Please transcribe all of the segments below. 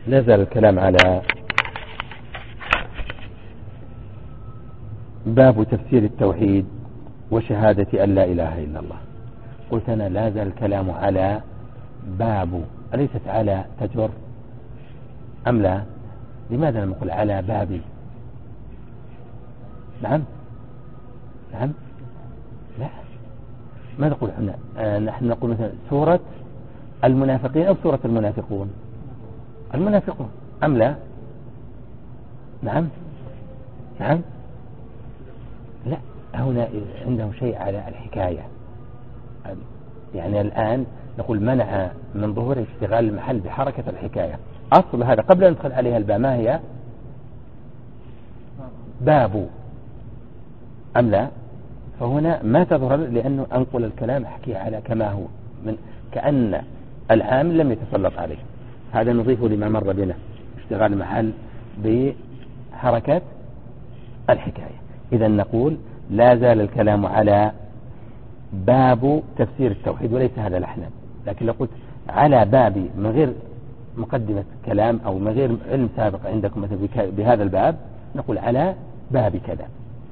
لا زال الكلام على باب تفسير التوحيد وشهادة أن لا إله إلا الله. قلت أنا لا زال الكلام على باب، أليست على تجر أم لا؟ لماذا لم نقل على بابي؟ نعم نعم لا، ما نقول هنا. نحن نقول مثلا سورة المنافقين أو سورة المنافقون. المنافقون أم لا؟ نعم نعم لا، هنا عندهم شيء على الحكاية. يعني الآن نقول منع من ظهور اشتغال المحل بحركة الحكاية. أصل هذا قبل أن ندخل عليها الباء ما هي؟ باب أم لا؟ فهنا ما تظهر لأنه أنقل الكلام أحكي على كما هو، من كأن العامل لم يتسلط عليه. هذا نضيفه لما مر بنا، اشتغال المحل بحركة الحكاية. إذا نقول لا زال الكلام على باب تفسير التوحيد وليس هذا الأحناف. لكن لو قلت على بابي من غير مقدمة كلام أو من غير علم سابق عندكم مثلا بهذا الباب، نقول على باب كذا.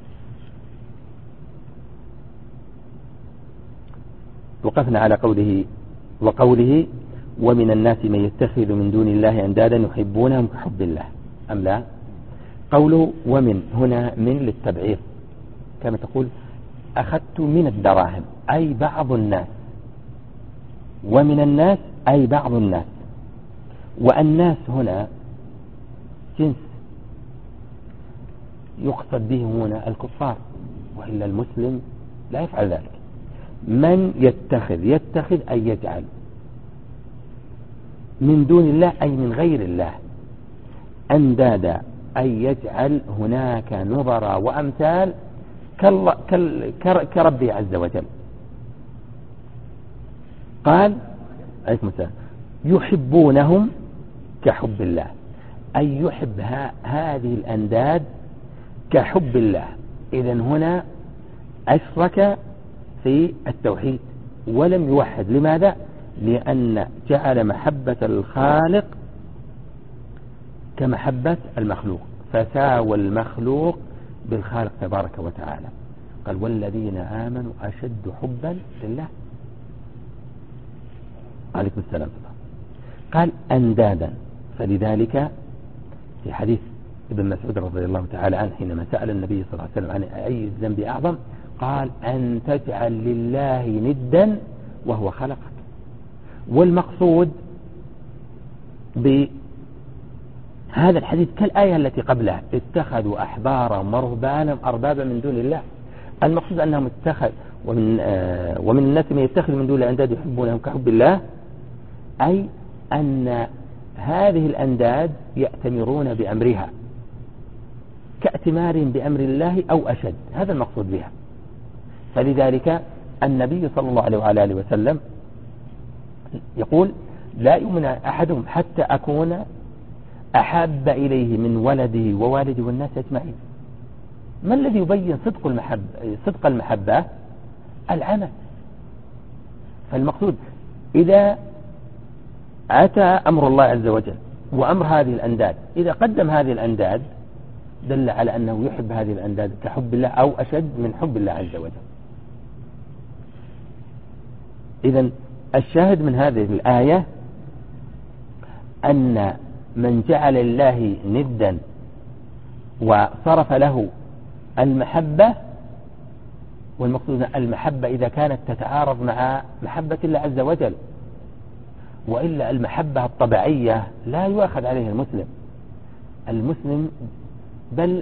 وقفنا على وقوله ومن الناس من يتخذ من دون الله أندادا يحبونهم كحب الله أم لا؟ قوله ومن هنا من للتبعيض، كما تقول أخذت من الدراهم أي بعض الناس، ومن الناس أي بعض الناس. والناس هنا جنس يقصد به هنا الكفار، وإلا المسلم لا يفعل ذلك. من يتخذ أي يجعل من دون الله أي من غير الله أندادا أي يجعل هناك نظراء وأمثال كربي عز وجل. قال عليكم السلام يحبونهم كحب الله أي يحب هذه الأنداد كحب الله. إذن هنا أشرك في التوحيد ولم يوحد. لماذا؟ لأن جعل محبة الخالق كمحبة المخلوق، فساوى المخلوق بالخالق تبارك وتعالى. قال والذين آمنوا أشد حبا لله. عليكم السلام. قال أندادا، فلذلك في حديث ابن مسعود رضي الله تعالى عنه حينما سأل النبي صلى الله عليه وسلم عن أي الذنب أعظم، قال أن تجعل لله ندا وهو خلقك. والمقصود بهذا الحديث كالآية التي قبلها اتخذوا أحبارهم ورهبانهم أربابا من دون الله. المقصود أنهم اتخذوا ومن الناس من يتخذ من دون الله أنداد يحبونهم كحب الله، أي أن هذه الأنداد يأتمرون بأمرها كأتمار بأمر الله أو أشد. هذا المقصود بها. فلذلك النبي صلى الله عليه وآله وسلم يقول لا يؤمن أحدهم حتى أكون أحب إليه من ولده ووالده والناس أجمعين. ما الذي يبين صدق المحبة؟ العمل. فالمقصود إذا أتى أمر الله عز وجل وأمر هذه الأنداد، إذا قدم هذه الأنداد دل على أنه يحب هذه الأنداد كحب الله أو أشد من حب الله عز وجل. إذن الشاهد من هذه الآية أن من جعل الله ندا وصرف له المحبة، والمقصود المحبة إذا كانت تتعارض مع محبة الله عز وجل، وإلا المحبة الطبيعية لا يؤخذ عليه المسلم بل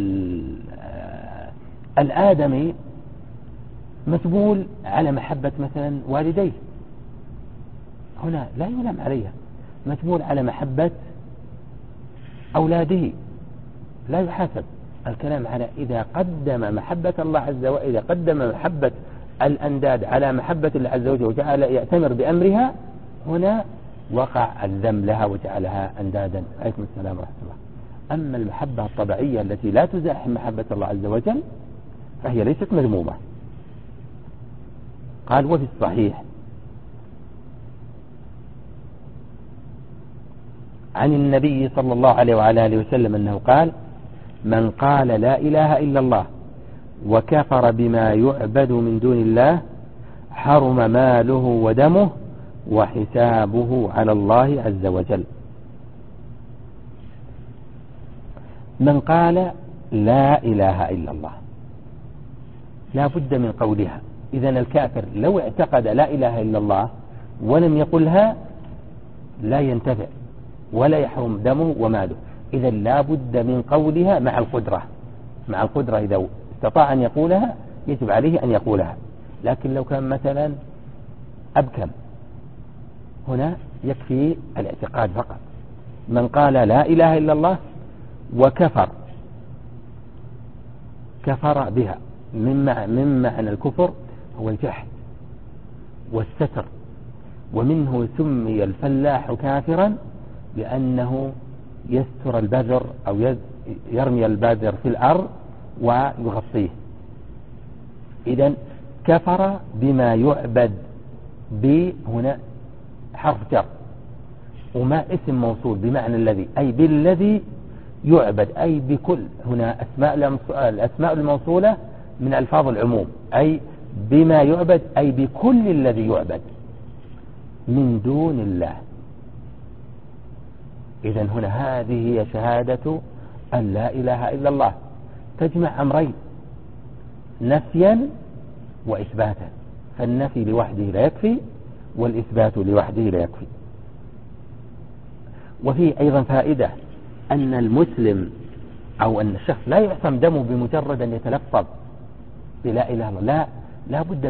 الآدمي مسبول على محبة مثلا والديه، هنا لا يلام عليها. مسبول على محبة أولاده لا يحاسب. الكلام على إذا قدم محبة الله عز وجل، إذا قدم محبة الأنداد على محبة الله عز وجل وجعل يأتمر بأمرها، هنا وقع الذنب لها وجعلها أندادا. عليكم السلام ورحمة الله. أما المحبة الطبيعية التي لا تزاحم محبة الله عز وجل فهي ليست مذمومة. قال وفي الصحيح عن النبي صلى الله عليه وعلى آله وسلم أنه قال: من قال لا إله إلا الله وكفر بما يعبد من دون الله حرم ماله ودمه وحسابه على الله عز وجل. من قال لا إله إلا الله لا بد من قولها. إذن الكافر لو اعتقد لا إله إلا الله ولم يقلها لا ينتفع ولا يحرم دمه وماله. إذن لا بد من قولها مع القدرة إذا استطاع أن يقولها يجب عليه أن يقولها. لكن لو كان مثلا أبكم هنا يكفي الاعتقاد فقط. من قال لا إله إلا الله وكفر بها من معنى الكفر هو الجحد والستر، ومنه سمي الفلاح كافرا لأنه يستر البذر أو يرمي البذر في الأرض ويغطيه. إذن كفر بما يعبد هنا حرف جر وما اسم موصول بمعنى الذي، أي بالذي يعبد، أي بكل. هنا الأسماء الموصولة من ألفاظ العموم، أي بما يعبد أي بكل الذي يعبد من دون الله. إذن هنا هذه هي شهادة أن لا إله إلا الله، تجمع أمرين نفيا وإثباتا، فالنفي لوحده لا يكفي والإثبات لوحده لا يكفي. وفيه أيضا فائدة أن المسلم أو أن الشخص لا يعصم دمه بمجرد أن يتلفظ بلا إله إلا الله، لا بد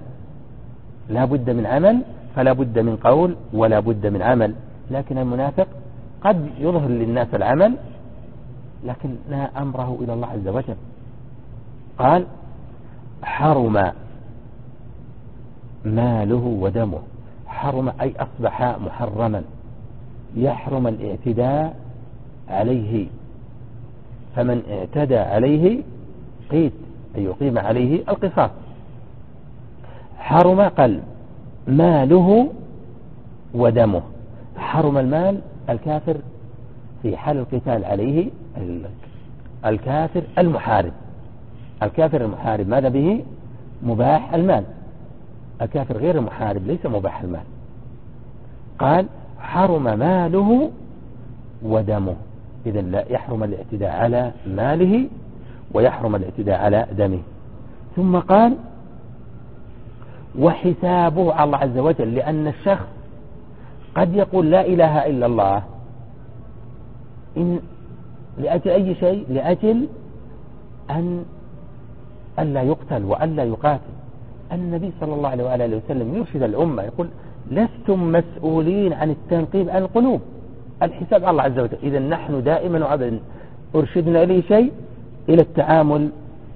من عمل، فلا بد من قول ولا بد من عمل. لكن المنافق قد يظهر للناس العمل لكن لا أمره إلى الله عز وجل. قال: حرم ماله ودمه. حرم أي أصبح محرما، يحرم الاعتداء عليه، فمن اعتدى عليه قيد أي يقيم عليه القصاص. حرم قال ماله ودمه. حرم المال الكافر في حال القتال عليه، الكافر المحارب ماذا به؟ مباح المال. الكافر غير المحارب ليس مباح المال. قال: حرم ماله ودمه. إذن لا يحرم الاعتداء على ماله ويحرم الاعتداء على دمه. ثم قال: وحسابه على الله عز وجل، لأن الشخص قد يقول لا إله إلا الله لأجل أي شيء؟ لأجل أن لا يقتل وأن لا يقاتل. النبي صلى الله عليه وآله وسلم يرشد الأمة يقول: لستم مسؤولين عن التنقيب عن القلوب، الحساب على الله عز وجل. إذا نحن دائما وأبدا أرشدنا إليه شيء، إلى التعامل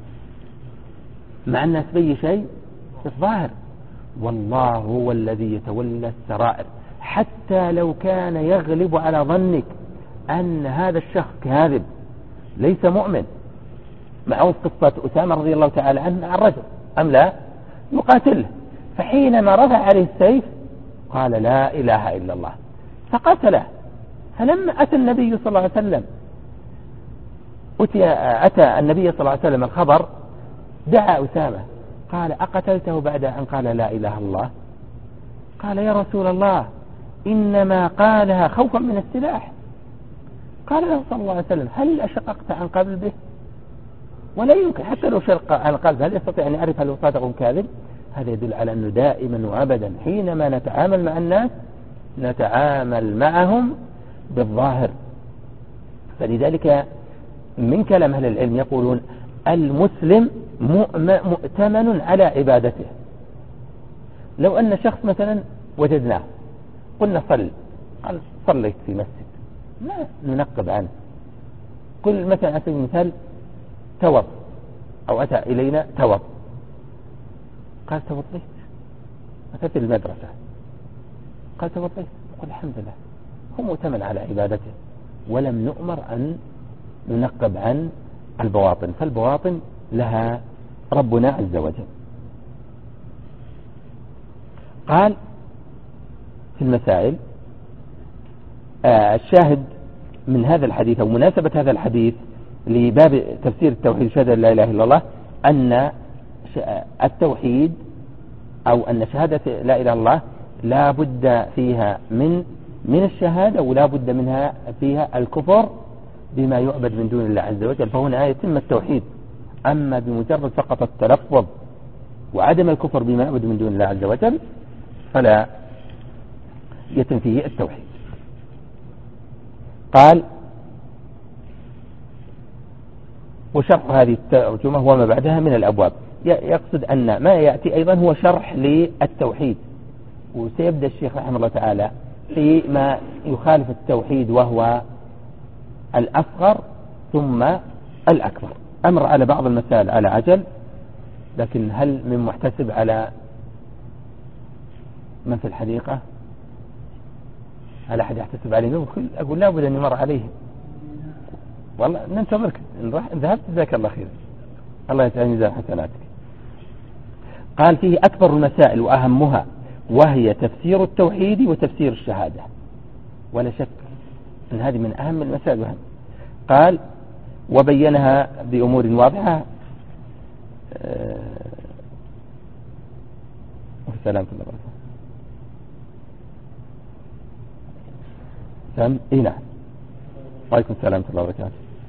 مع الناس بأي شيء في الظاهر، والله هو الذي يتولى السرائر. حتى لو كان يغلب على ظنك أن هذا الشخص كاذب ليس مؤمن، معه قصة أسامة رضي الله تعالى عنه مع الرجل أم لا، يقاتله، فحينما رفع عليه السيف قال لا إله إلا الله فقتله. فلما أتى النبي صلى الله عليه وسلم أتى النبي صلى الله عليه وسلم الخبر، دعا أسامة قال: أقتلته بعد أن قال لا إله إلا الله؟ قال: يا رسول الله إنما قالها خوفا من السلاح. قال له صلى الله عليه وسلم: هل أشققت عن قلبه؟ ولا يمكن حتى لو شق عن قلبه هل يستطيع أن يعرف هل صادق كاذب؟ هذا يدل على أنه دائما وأبدا حينما نتعامل مع الناس نتعامل معهم بالظاهر. فلذلك من كلام أهل العلم يقولون: المسلم مؤتمن على عبادته. لو أن شخص مثلا وجدناه قلنا صل، قال صليت في مسجد، لا ننقب عنه. كل مثلا على سبيل المثال توض أو أتى إلينا توض، قال توضيت، أتيت المدرسة قال توضيت، قل الحمد لله، هو مؤتمن على عبادته، ولم نؤمر أن ننقب عن البواطن، فالبواطن لها ربنا عز وجل. قال في المسائل: الشاهد من هذا الحديث أو مناسبة هذا الحديث لباب تفسير التوحيد شهادة لا إله إلا الله أن التوحيد أو أن شهادة لا إله إلا الله لا بد فيها من الشهادة ولا بد منها فيها الكفر بما يعبد من دون الله عز وجل، فهنا يتم التوحيد. أما بمجرد فقط التلفظ وعدم الكفر بما يعبد من دون الله عز وجل فلا يتم فيه التوحيد. قال وشرح هذه الترجمة وما بعدها من الأبواب، يقصد أن ما يأتي أيضا هو شرح للتوحيد، وسيبدأ الشيخ رحمه الله تعالى فيما يخالف التوحيد وهو الأصغر ثم الأكبر. أمر على بعض المسائل على عجل، لكن هل من محتسب على من في الحديقة؟ هل أحد يحتسب عليه؟ أقول لا بد أن يمر عليه. والله ننتظرك إن ذهبت جزاك الله خير، الله يجعل ميزان حسناتك. قال فيه أكبر المسائل وأهمها وهي تفسير التوحيد وتفسير الشهادة، ولا شك أن هذه من أهم المسائل وهم. قال وبينها بأمور واضحة. سلامة الله وبركاته. نعم. وعليكم السلام ورحمة الله وبركاته.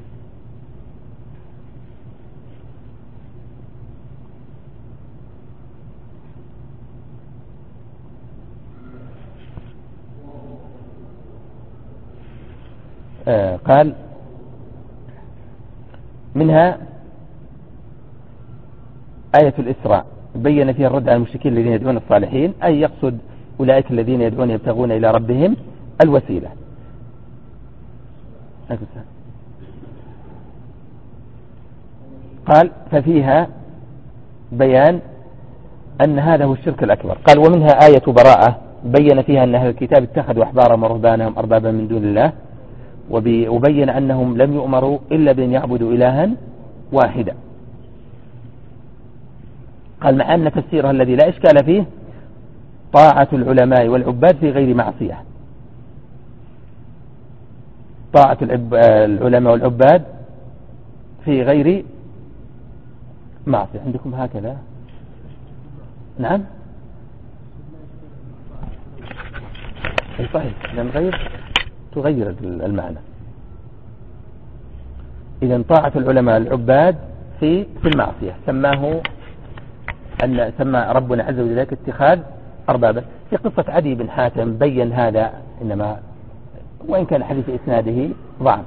قال منها آية الإسراء بين فيها الرد على المشركين الذين يدعون الصالحين، أي يقصد أولئك الذين يدعون يبتغون إلى ربهم الوسيلة. قال ففيها بيان أن هذا هو الشرك الأكبر. قال ومنها آية براءة بين فيها أن أهل الكتاب اتخذوا أحبارهم ورهبانهم أربابا من دون الله، وبين أنهم لم يؤمروا إلا بأن يعبدوا إلها واحدا. قال مع أن تفسيرها الذي لا إشكال فيه طاعة العلماء والعباد في غير معصية. طاعة العلماء والعباد في غير معصية. عندكم هكذا؟ نعم صحيح، لأن تغير المعنى. إذن طاعة العلماء العباد في المعصية سمى ربنا عز وجل ذلك اتخاذ أربابا. في قصة عدي بن حاتم بين هذا، إنما وإن كان حديث إسناده ضعف.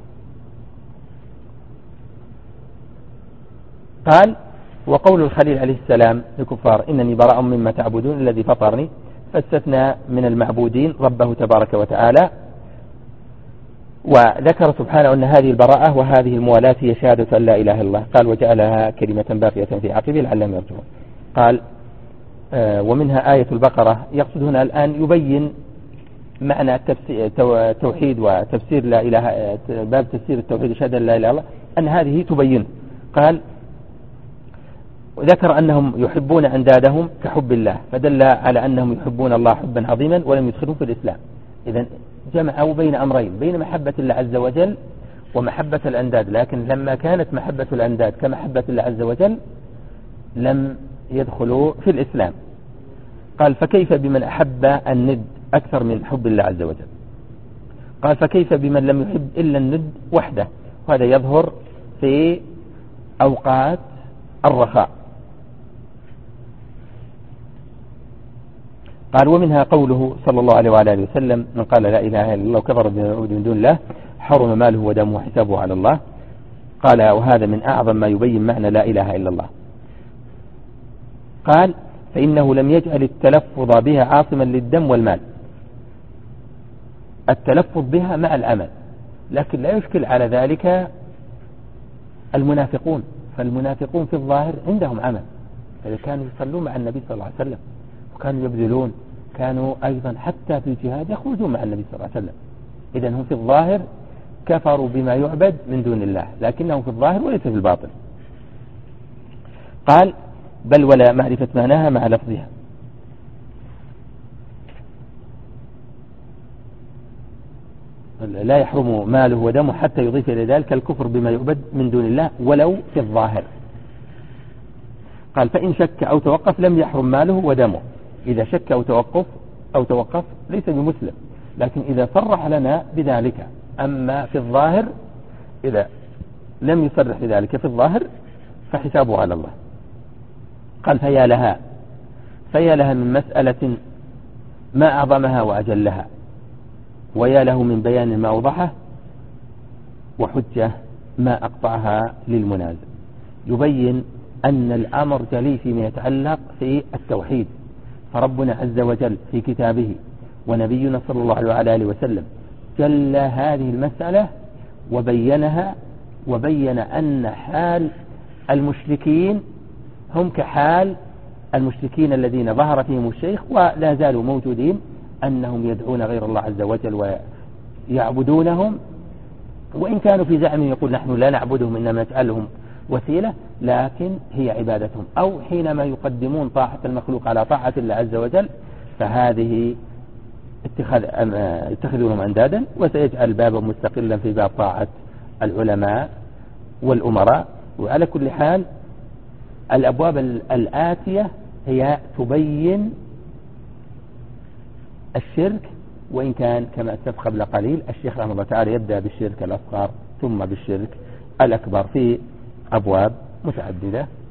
قال وقول الخليل عليه السلام للكفار إنني براء مما تعبدون الذي فطرني، فاستثنى من المعبودين ربه تبارك وتعالى، وذكر سبحانه أن هذه البراءة وهذه الموالاة هي شهادة أن لا إله إلا الله. قال وجعلها كلمة باقية في عقبه لعلهم يرجعون. قال ومنها آية البقرة. يقصد هنا الآن يبين معنى التوحيد وتفسير لا إله، باب تفسير التوحيد وشهادة لا إله إلا الله، أن هذه تبين. قال وذكر أنهم يحبون أندادهم كحب الله، فدل على أنهم يحبون الله حبا عظيما ولم يدخلوا في الإسلام. إذن جمعوا بين أمرين، بين محبة الله عز وجل ومحبة الأنداد، لكن لما كانت محبة الأنداد كمحبة الله عز وجل لم يدخلوا في الإسلام. قال فكيف بمن أحب الند أكثر من حب الله عز وجل؟ قال فكيف بمن لم يحب إلا الند وحده؟ وهذا يظهر في أوقات الرخاء. قال ومنها قوله صلى الله عليه وعلى آله وسلم من قال لا إله إلا الله وكفر بما يعبد من دون الله حرم ماله ودمه وحسابه على الله. قال وهذا من أعظم ما يبين معنى لا إله إلا الله. قال فإنه لم يجعل التلفظ بها عاصما للدم والمال، التلفظ بها مع العمل، لكن لا يشكل على ذلك المنافقون، فالمنافقون في الظاهر عندهم عمل، فإذا كانوا يصلون مع النبي صلى الله عليه وسلم وكانوا يبذلون، كانوا أيضا حتى في الجهاد يخرجون مع النبي صلى الله عليه وسلم. إذن هم في الظاهر كفروا بما يعبد من دون الله، لكنهم في الظاهر وليس في الباطن. قال بل ولا معرفة معناها مع لفظها. لا يحرم ماله ودمه حتى يضيف إلى ذلك الكفر بما يعبد من دون الله ولو في الظاهر. قال فإن شك أو توقف لم يحرم ماله ودمه. إذا شك أو توقف ليس بمسلم، لكن إذا صرح لنا بذلك. أما في الظاهر إذا لم يصرح بذلك في الظاهر فحسابه على الله. قال فيا لها من مسألة ما أعظمها وأجلها، ويا له من بيان ما أوضحه، وحجة ما أقطعها للمنازع. يبين أن الأمر جلي فيما يتعلق في التوحيد، فربنا عز وجل في كتابه ونبينا صلى الله عليه وسلم جل هذه المسألة وبينها، وبين أن حال المشركين هم كحال المشركين الذين ظهر فيهم الشيخ ولا زالوا موجودين، أنهم يدعون غير الله عز وجل ويعبدونهم، وإن كانوا في زعم يقول نحن لا نعبدهم إنما نجعلهم وسيلة، لكن هي عبادتهم. أو حينما يقدمون طاعة المخلوق على طاعة الله عز وجل فهذه اتخذونهم أندادا، وسيجعل بابا مستقلا في باب طاعة العلماء والأمراء. وعلى كل حال الأبواب الآتية هي تبين الشرك، وإن كان كما أسلف قبل قليل الشيخ رحمه الله تعالى يبدأ بالشرك الأصغر ثم بالشرك الأكبر في أبواب متعددة.